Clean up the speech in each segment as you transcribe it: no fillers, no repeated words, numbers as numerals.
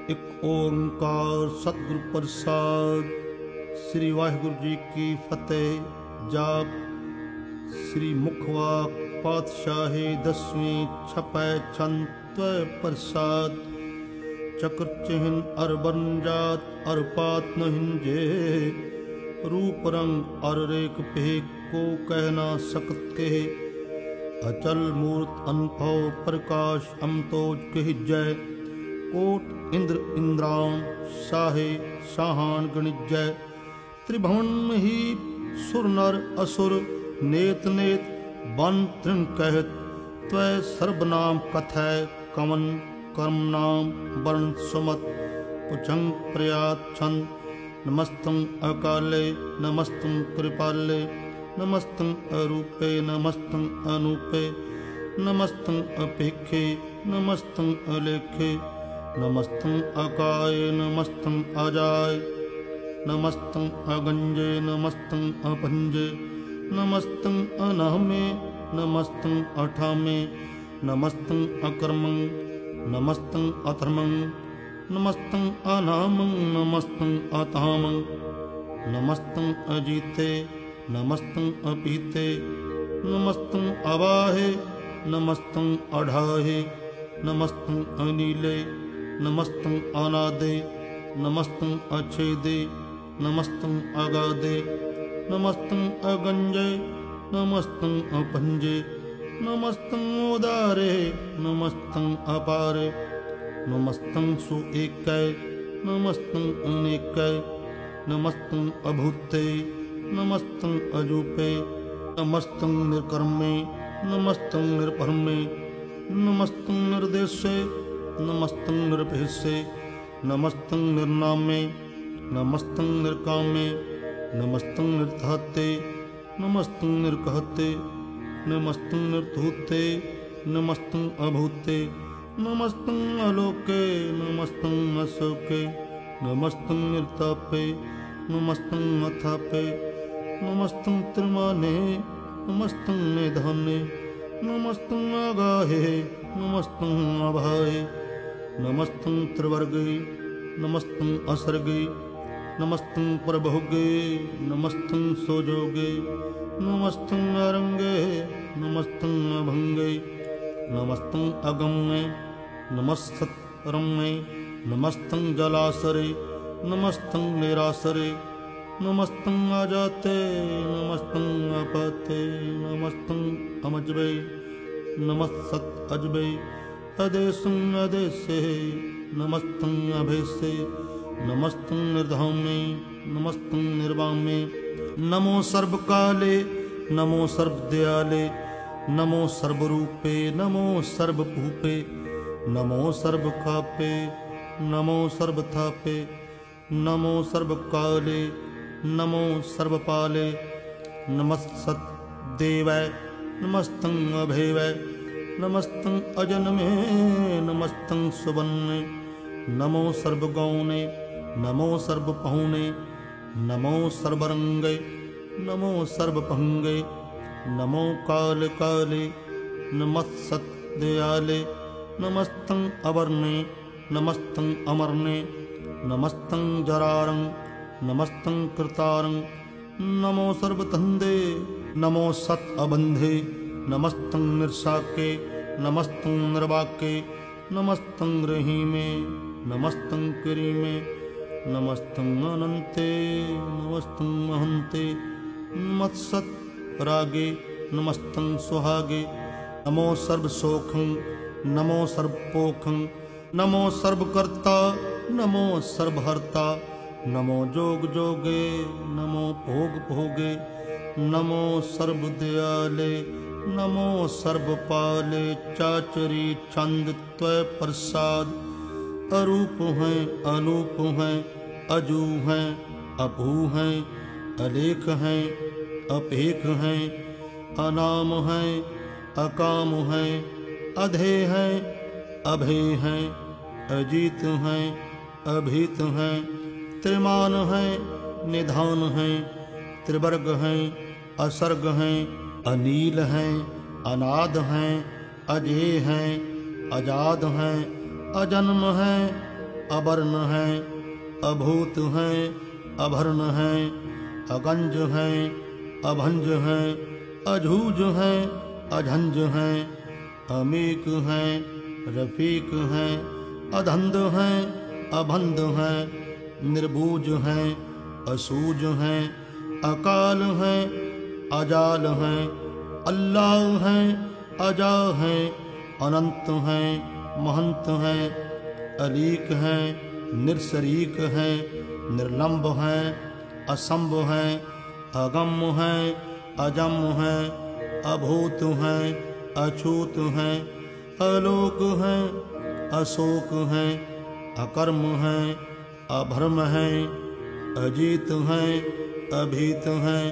एक ओंकार सतगुरु प्रसाद। श्री वाहिगुरु जी की फतेह। जाप श्री मुखवाक पातशाही 10वीं छपै छंद त्वय प्रसाद। चक्र चिन्ह अरबन जात अरपात न हिंजे। रूप रंग अर रेख भेक को कहना सकत के। अचल मूर्त अनुभव प्रकाश अमतोज के जय। कोट इंद्र इंद्राण साहे साहान गणिजय। त्रिभुवन में ही सुर नर असुर नेत नेत बन तृण कहत। त्वय सर्वनाम कथय कमन कर्म नाम वर्ण सुमत। पुछंग प्रयात छंद नमस्तं अकाले नमस्तं कृपाले। नमस्तं अरूपे नमस्तं अनूपे। नमस्तं अपेखे नमस्तं अलेखे। नमस्तं अकाय नमस्तं अजाय। नमस्तं अगंजे नमस्तं अपंजे। नमस्तं अनामे नमस्तं अठामे। नमस्तं अकर्मं नमस्तं अधर्मं। नमस्तं अनामं नमस्तं अतामं। नमस्तं अजीते नमस्तं अपीते। नमस्तं अवाहे नमस्तं अढाहे। नमस्तं अनीले नमस्तं अनादे। नमस्तं अच्छेदे नमस्तं अगाधे। नमस्तं अगंजे नमस्तं अपंजे। नमस्तं उदारे नमस्तं अपारे। नमस्तं सुएकै नमस्तं अनेकै। नमस्तं अभूते नमस्तं अजूपे। नमस्तं निर्कर्मे नमस्तं निर्भर्मे। नमस्तं निर्देशे नमस्तं निरपेक्षे। नमस्तं निर्नामे नमस्तं निर्कामे। नमस्तं निर्धाते नमस्तं निर्कहते। नमस्तं निर्धूते नमस्तं अभूते। नमस्तं अलोके नमस्तं अशोके। नमस्तं निर्तापे नमस्तं अथापे। नमस्तं त्रिमाने नमस्तं निधाने। नमस्तं आगाहे नमस्तं अभाए। नमस्तं त्रिवर्गे नमस्तं असर्गे। नमस्तं प्रभोगे नमस्तं सोजोगे। नमस्तं अरंगे नमस्तं अभंगे। नमस्तं अगम्ये नमस्तरम्ये। नमस्तं जलासरे नमस्तं निरासरे। नमस्तं अजाते नमस्तं अपाते। नमस्तं अमजबे नमस्तत् अजबे। अदेशं अदेशे नमस्तं अभेशे। नमस्तं निर्धामे नमस्तं निर्वामे। नमो सर्वकाले नमो सर्वदयाले। नमो सर्वरूपे नमो सर्वभूपे। नमो सर्वखापे नमो सर्वथापे। नमो सर्वकाले नमो सर्वपाले। नमस्सत् देवाय नमस्तं अभेवै। नमस्तं अजन्मे नमस्तं सुवन्ने। नमो सर्वगौणे नमो सर्वपहुने। नमो सर्वरंगे नमो सर्वभंगे। नमो काल काले नमस्सत् दयाले। नमस्तं अवर्णे नमस्तं अमर्णे। नमस्तं जरारं नमस्तं कृतारं। नमो सर्वतंदे नमो सत् अबंधे। नमस्तं निर्साके नमस्तं निर्वाके। नमस्तं रहीमे नमस्तं करीमे। नमस्तं अनन्ते नमस्तं महन्ते। नमस्सत् रागे नमस्तं सुहागे। नमो सर्वसोखं नमो सर्वपोखं। नमो सर्वकर्ता नमो सर्वहर्ता। नमो जोग जोगे नमो भोग भोगे। नमो सर्वदयाले नमो सर्वपाले। चाचरी छंद त्वय प्रसाद। अरूप हैं अनूप हैं अजू हैं अभू हैं अलेख हैं अपेख हैं। अनाम हैं अकाम हैं अधे हैं अभे हैं। अजीत हैं अभीत हैं। त्रिमान हैं निधान हैं। त्रिवर्ग हैं असर्ग हैं अनील हैं अनाद हैं। अजेय हैं अजाद हैं अजन्म हैं अवर्ण हैं, अभूत हैं, अभर्ण हैं, अगंज हैं, अभंज हैं, अझूज हैं, अझंज हैं, अमीक हैं, रफीक हैं, अधंध हैं, अभंध हैं, निर्बूज हैं, असूज हैं, अकाल हैं, अजाल हैं, अल्लाह हैं, अजा हैं, अनंत हैं, महंत हैं, अलीक हैं, निरशरीक हैं, निर्लंब हैं, असंभ हैं, अगम हैं, अजम हैं, अभूत हैं, अछूत हैं, अलोक हैं, अशोक हैं, अकर्म हैं, अभर्म हैं, अजीत हैं, अभीत हैं,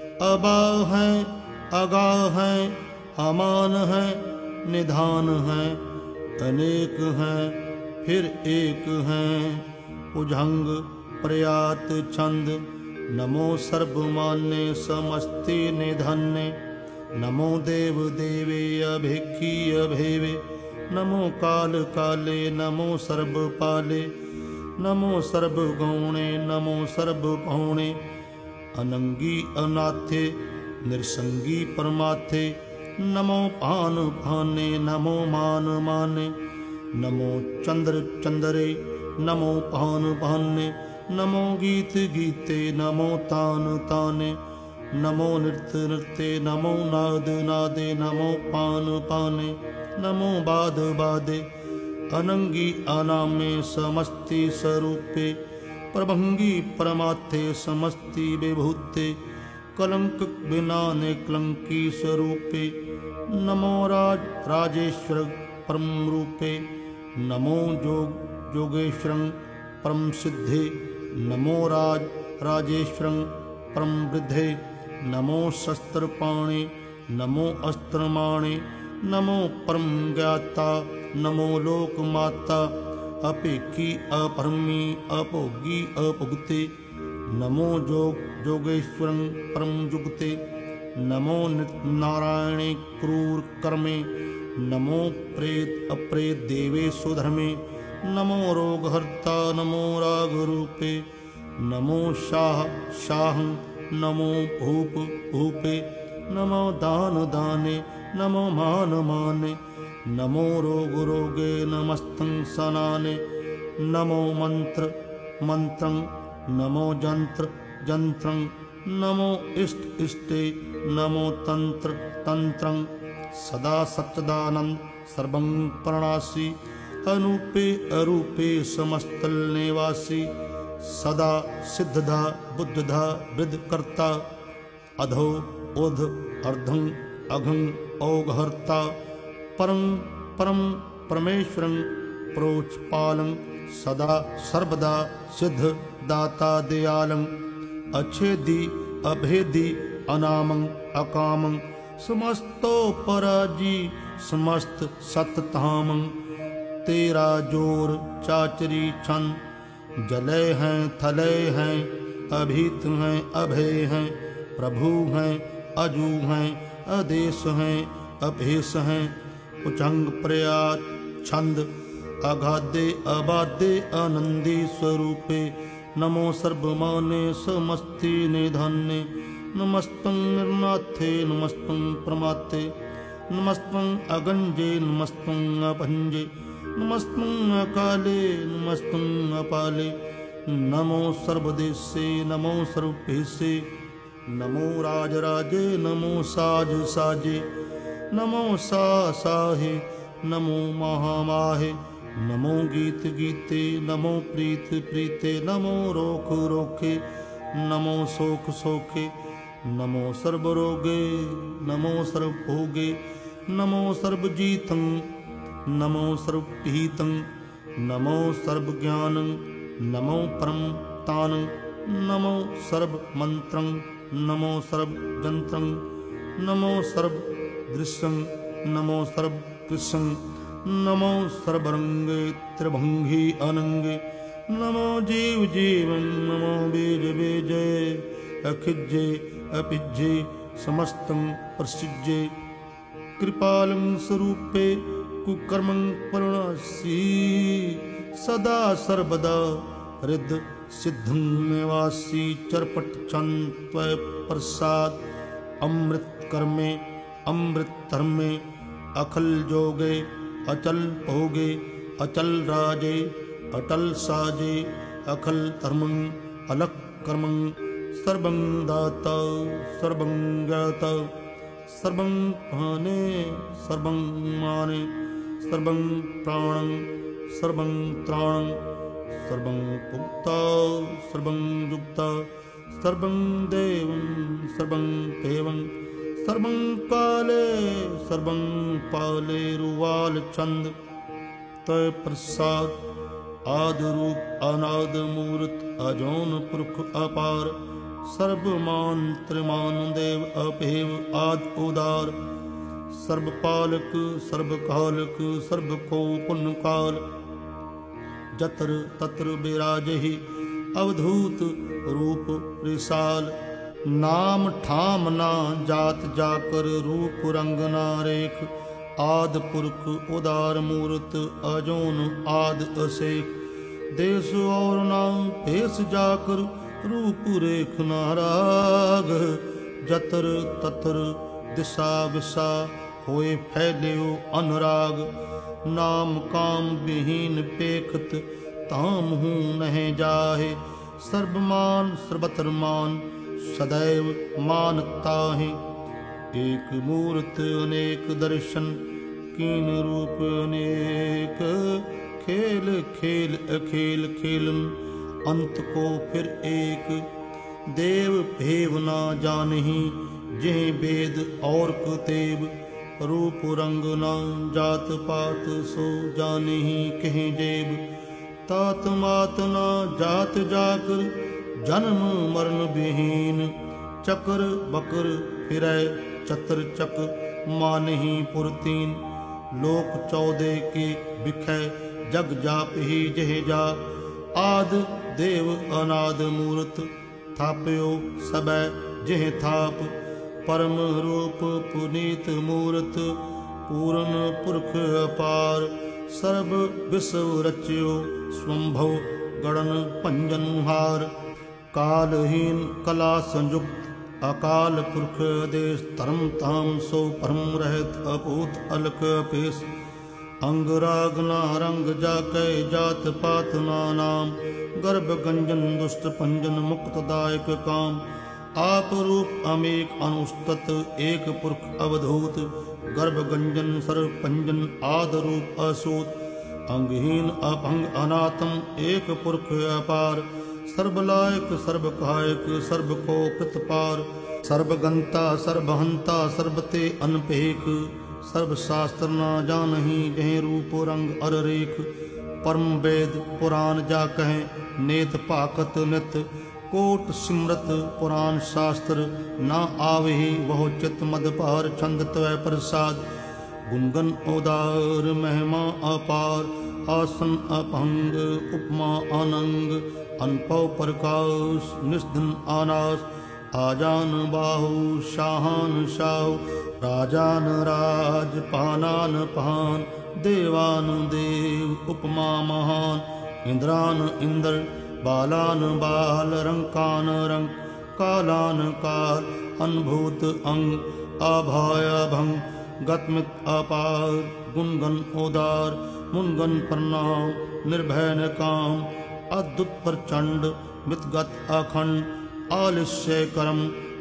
अबाह हैं, अगाह हैं, अमान हैं, निधान हैं, अनेक हैं, फिर एक हैं, उजंग प्रयात छंद। नमो सर्वमान्य समस्ति निधन्य, नमो देव देवे अभिक्खी अभेवे, नमो काल काले, नमो सर्वपाले, नमो सर्वगौणे, नमो सर्वभौणे, अनंगी अनाथे, निरसंगी परमाथे, नमो पान भाने, नमो मान माने, नमो चंद्र चंद्रे, नमो पान भाने, नमो गीत गीते, नमो तान ताने, नमो नृत्य नृत्य, नमो नाद नादे, नमो पान पाने, नमो बाद बादे, अनंगी अनामे समस्ति स्वरूपे, प्रभंगी परमार्थे समस्ति विभूते, कलंक बिनाने कलंकी स्वरूपे, नमो राजेश्वर परम रूपे, नमो जोगेश्वरं परम सिद्धे, नमो राजेश्वरं परम वृद्धे, नमो शस्त्रपाणे, नमो अस्त्रमाणे, नमो परम ज्ञाता, नमो लोकमाता, अपेक्षी अपरमी अपोगी अपुगते, नमो जोगेश्वरं परम जुगते, नमो नारायणे क्रूर कर्मे, नमो प्रेत अप्रेत देवेशु धर्मे, नमो रोगहर्ता, नमो रागरूपे, नमो शाह शाहं, नमो भूप भूपे, नमो दान दाने, नमो मान माने, नमो रोग रोगे, नमस्तं सनाने, नमो मंत्र मंत्रं, नमो जंत्र जंत्रं, नमो इष्ट इष्टे, नमो तंत्र तंत्रं, सदा सच्चिदानंद सर्वं प्रणासी, अनूपे अरूपे समस्तल निवासी, सदा सिद्धधा बुद्धधा वृद्धकर्ता, अधो उध अर्धं अघं औघहर्ता, परं परम परमेश्वरं प्रोचपालं, सदा सर्वदा सिद्ध दाता दयालं, अच्छेदी अभेदी अनामं अकामं, समस्तो पराजी समस्त सततामं, तेरा जोर चाचरी छंद, जले हैं थले हैं, अभीत हैं अभय हैं, प्रभु हैं अजू हैं, आदेश हैं अभेश हैं, उचंग प्रयात छंद, अगाधे अबाधे आनंदी स्वरूपे, नमो सर्वमाने समस्ति निधान्ये, नमस्तं निर्नाथे, नमस्तं प्रमाथे, नमस्तं अगंजे, नमस्तं अभंजे, नमस्तं अकाले, नमस्तं अपाले, नमो सर्वदेशे, नमो सर्वभेशे, नमो राजराजे, नमो साज साजे, नमो साहे, नमो महामाहे, नमो गीत गीते, नमो प्रीत प्रीते, नमो रोख रोखे, नमो शोक शोके, नमो सर्वरोगे, नमो सर्वभोगे, नमो सर्वजीतं, नमो सर्वपीतं, नमो सर्वज्ञानं, नमो परम तानं, नमो सर्वमन्त्रं, नमो सर्वजन्त्रं, नमो सर्वदृश्यं, नमो सर्वकृष्णं, नमो सर्वरंगे त्रिभंगी अनंगे, नमो जीव जीवं, नमो बीज बीजे, अखिज्जे अपिज्जे, समस्तं प्रसिज्जे, कृपालं स्वरूपे, कुकर्मं परणासी, सदा सर्वदा हृद सिद्धं निवासी चरपट चंद त्वय प्रसाद अमृत कर्मे अमृत धर्मे अखल जोगे अचल भोगे अचल राजे अटल साजे अखल धर्मं अलक कर्मं सर्वं दाता सर्वं ज्ञाता सर्वं भाने सर्वं माने सर्वं प्राणं सर्वं त्राणं सर्वं पुक्ता सर्वं युक्ता सर्वं देवं सर्वं देवं सर्वं काले सर्वं पाले रुवाल चंद तय प्रसाद आदि रूप अनाद मूर्त अजौन पुरख अपार सर्वमान त्रिमान देव अपेव आद उदार सर्वपालक सर्वकालक सर्वको पुण्य काल जत्र तत्र विराजहि अवधूत रूप रिसाल नाम ठाम ना जात जाकर रूप रंग ना रेख आद पुरख उदार मूर्त अजोन आद असेख देश और ना भेष जाकर रूप रेख ना राग जतर ततर दिशा विशा होए फैल्यो अनुराग नाम काम विहीन पेखत ताम हूँ नह जाहे सर्वमान सर्वतर मान सदैव मानता है एक मूर्त अनेक दर्शन कीन रूप अनेक खेल खेल अखेल खेलन अंत को फिर एक देव भेव ना जानही जेह वेद और कुतेब रूप रंग ना जात पात सो जानही कहीं जेब तात मात ना जात जाकर जन्म मरण विहीन चक्र बकर फिरै चतर चक मानही पुरतीन लोक 14 के बिखै जग जाप ही जह जा आद देव अनाद मूर्त थाप्यो सबै जह थाप परम रूप पुनीत मूर्त पूर्ण पुरख अपार सर्व विश्व रच्यो स्वंभव गणन पंजन हार कालहीन कला संयुक्त अकाल पुरख देश धर्म ताम सो परम रहत अपूत अलक पेश अंग राग ना रंग जाकै जात पात ना नाम गर्भ गंजन दुष्ट पंजन मुक्तदायक काम आप रूप अमेक अनुस्तत एक पुरख अवधूत गर्भ गंजन सर्व पंजन आद रूप असूत अंगहीन अपंग अनाथम एक पुरख अपार सर्वलायक सर्वकायक सर्व को कृतपार सर्वगंता सर्वहंता सर्वते अनपेख सर्व शास्त्र न जानही जह रूप रंग अर रेख परम वेद पुराण जा कहें नेत पाकत नित कोट सिमरत पुराण शास्त्र न आवहि वह चित मद पार छंद त्वय प्रसाद गुणगन उदार महिमा अपार आसन अपंग उपमा अनंग अनपव प्रकाश निस्धन अनास आजान बाहु शाहान शाहु राजान राज पानान पान देवान देव उपमा महान इंद्रान इंद्र बालान बाल रंकान रंक कालान काल अनभूत अंग अभाय भंग गतमित अपार गुणगन उदार मुनगन प्रणाम निर्भय काम अद्भुत प्रचंड मितगत अखंड आलिश्य करम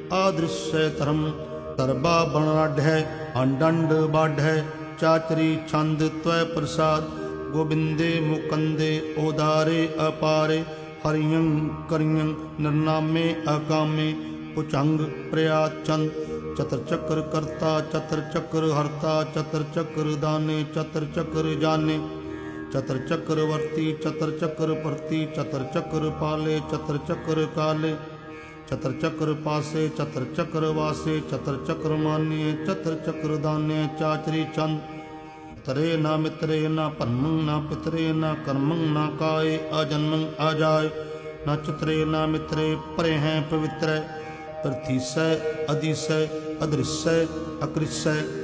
आदृश्य तरम तरबा बणाढ़ अंडंड बाढ़ चाचरी छंद त्वय प्रसाद गोविंदे मुकंदे उदारे अपारे हरियं करियं निर्नामे अकामे पुचंग प्रयात चंद चतर चक्र करता चतर चक्र हरता चतर चक्र दाने चतर चक्र जाने चतर चक्रवर्ती चतर चक्र परती चतर चक्र पाले चतर चक्र काले चतर चक्र पासे चतर चक्र वासे चतर चक्र मान्य चतर चक्र दान्य चाचरी चंद तरे न मित्रे न परमं न पितरे न कर्मं न काय अजन्मं अजाय न चित्रे न मित्रे परे हैं पवित्र प्रथिसय अधिसय अदृश्य अकृष्य